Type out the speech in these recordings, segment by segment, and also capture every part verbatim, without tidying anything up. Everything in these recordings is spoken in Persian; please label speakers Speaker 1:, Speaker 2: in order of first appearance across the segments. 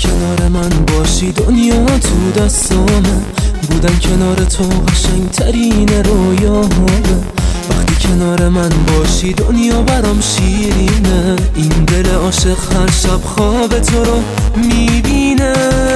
Speaker 1: کنار من باشی دنیا تو دستامه، بودن کنار تو قشنگترین رویاهامه. وقتی کنار من باشی دنیا برام شیرینه، این دل عاشق هر شب خواب تو رو میبینه.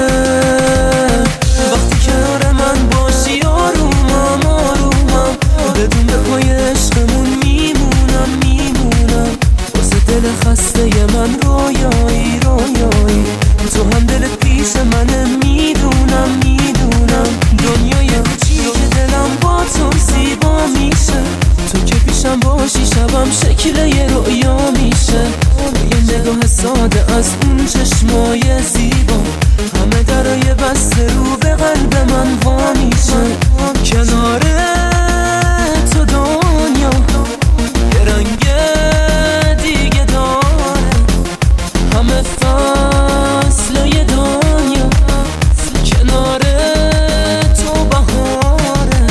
Speaker 1: وقتی کنار من باشی آرومم آرومم، بدون به پای عشقمون میمونم میمونم. واسه دل خسته من رویایی رویایی، تو هم دلت پیش منه میدونم میدونم. دنیای چی که دلم با تو زیبا میشه، تو که پیشم باشی شبم شکل یه رویا میشه. یه نگاه ساده از اون چشمای زیبا، همه درای بسته رو به قلب من وا میشه. کنار تو دنیا یه رنگ دیگه داره، همه فصل یه دنیا کنار تو بهاره.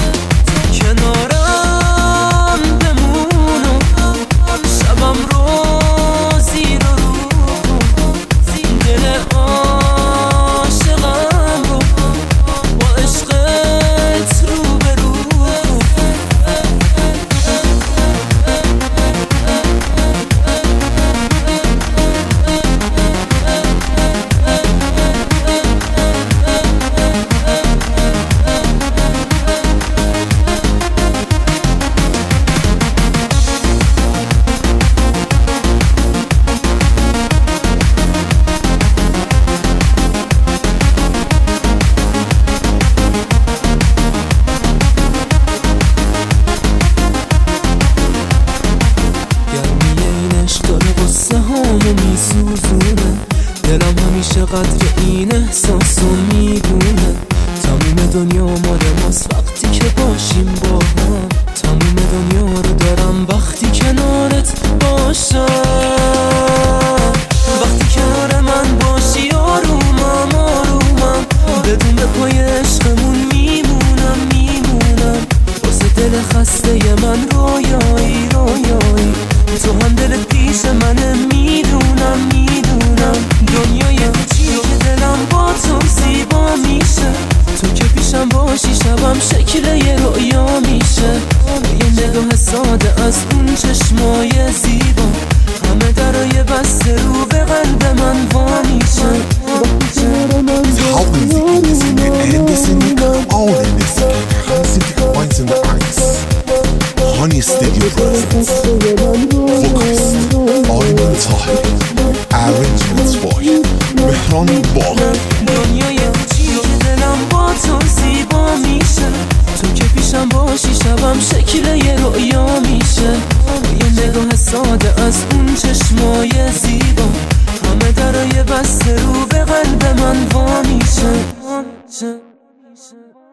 Speaker 1: کنارم بمونم شبم رو زیر رو کن، دل عاشقم رو با عشقت رو به رو کن. میسوزونه دلم همیشه قدر این احساسو میدونه. تموم دنیا مال ماست وقتی که باشیم با هم، تموم دنیا رو دارم وقتی کنارت باشم. وقتی کنار من باشی آرومم آرومم، بدون به پای عشقمون میمونم میمونم. واسه دل خسته من رویایی رویایی، تو هم دلت پیش منه میدونم میدونم. دنیای چی که دلم با تو زیبا میشه، تو که پیشم باشی شبم شکل یه رویا میشه. یه نگاه ساده از اون چشمای زیبا، همه درای بسته رو به قلب من وا میشه.
Speaker 2: Honey Studio presents vocalist آرمان طاهری، arrangements by مهران باقری.
Speaker 1: دنیای چی که دلم با تو زیبا میشه، تو که پیشم باشی شبم شکل یه رویا میشه. یه نگاه ساده از اون چشمای زیبا، همه درای بسته رو به قلب من وا میشه.